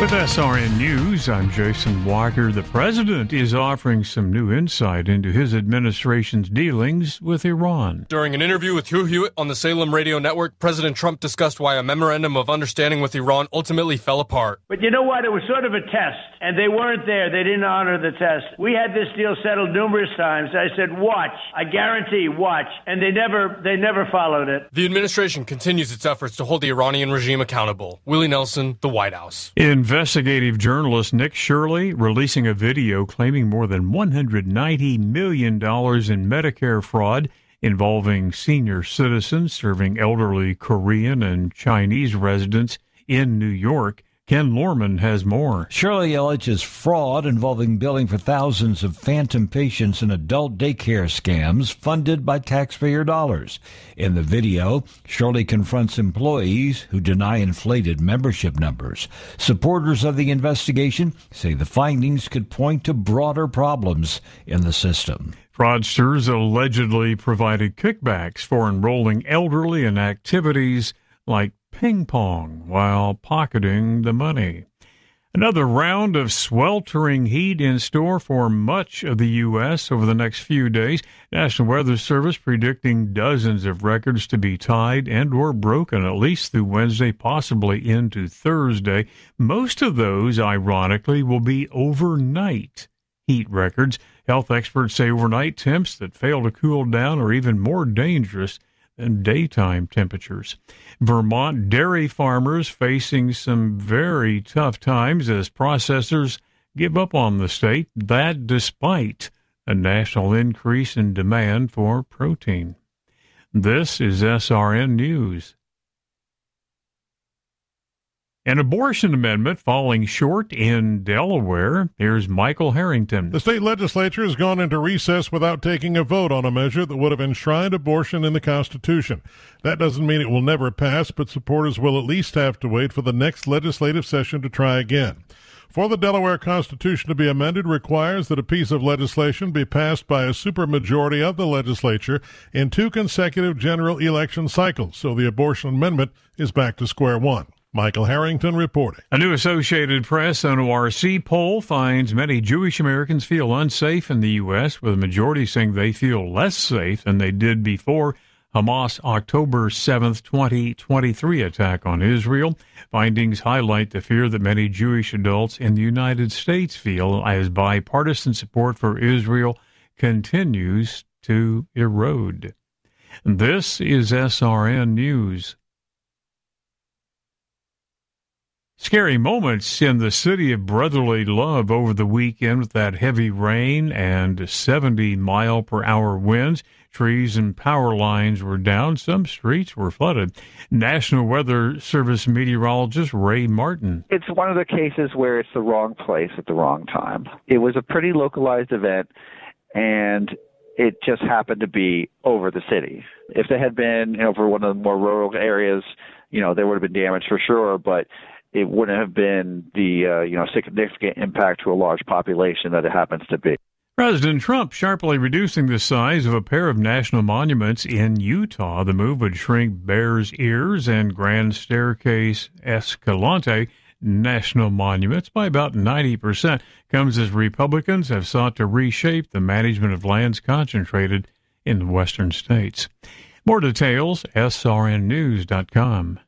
With SRN News, I'm Jason Walker. The president is offering some new insight into his administration's dealings with Iran. During an interview with Hugh Hewitt on the Salem Radio Network, President Trump discussed why a memorandum of understanding with Iran ultimately fell apart. But you know what? It was sort of a test, and they weren't there. They didn't honor the test. We had this deal settled numerous times. I said, watch. I guarantee, watch. And they never followed it. The administration continues its efforts to hold the Iranian regime accountable. Willie Nelson, The White House. Investigative journalist Nick Shirley releasing a video claiming more than $190 million in Medicare fraud involving senior citizens serving elderly Korean and Chinese residents in New York. Ken Lorman has more. Shirley alleges fraud involving billing for thousands of phantom patients in adult daycare scams funded by taxpayer dollars. In the video, Shirley confronts employees who deny inflated membership numbers. Supporters of the investigation say the findings could point to broader problems in the system. Fraudsters allegedly provided kickbacks for enrolling elderly in activities like ping pong while pocketing the money. Another round of sweltering heat in store for much of the U.S. over the next few days. National Weather Service predicting dozens of records to be tied and or broken at least through Wednesday, possibly into Thursday. Most of those, ironically, will be overnight heat records. Health experts say overnight temps that fail to cool down are even more dangerous than daytime temperatures. Vermont dairy farmers facing some very tough times as processors give up on the state, that despite a national increase in demand for protein. This is SRN News. An abortion amendment falling short in Delaware. Here's Michael Harrington. The state legislature has gone into recess without taking a vote on a measure that would have enshrined abortion in the Constitution. That doesn't mean it will never pass, but supporters will at least have to wait for the next legislative session to try again. For the Delaware Constitution to be amended requires that a piece of legislation be passed by a supermajority of the legislature in 2 consecutive general election cycles, so the abortion amendment is back to square one. Michael Harrington reporting. A new Associated Press NORC poll finds many Jewish Americans feel unsafe in the U.S., with a majority saying they feel less safe than they did before Hamas' October 7th, 2023 attack on Israel. Findings highlight the fear that many Jewish adults in the United States feel as bipartisan support for Israel continues to erode. This is SRN News. Scary moments in the city of brotherly love over the weekend with that heavy rain and 70-mile-per-hour winds. Trees and power lines were down. Some streets were flooded. National Weather Service meteorologist Ray Martin. It's one of the cases where it's the wrong place at the wrong time. It was a pretty localized event, and it just happened to be over the city. If it had been over one of the more rural areas, there would have been damage for sure, but it wouldn't have been the significant impact to a large population that it happens to be. President Trump sharply reducing the size of a pair of national monuments in Utah. The move would shrink Bears Ears and Grand Staircase Escalante national monuments by about 90%. Comes as Republicans have sought to reshape the management of lands concentrated in the western states. More details, srnnews.com.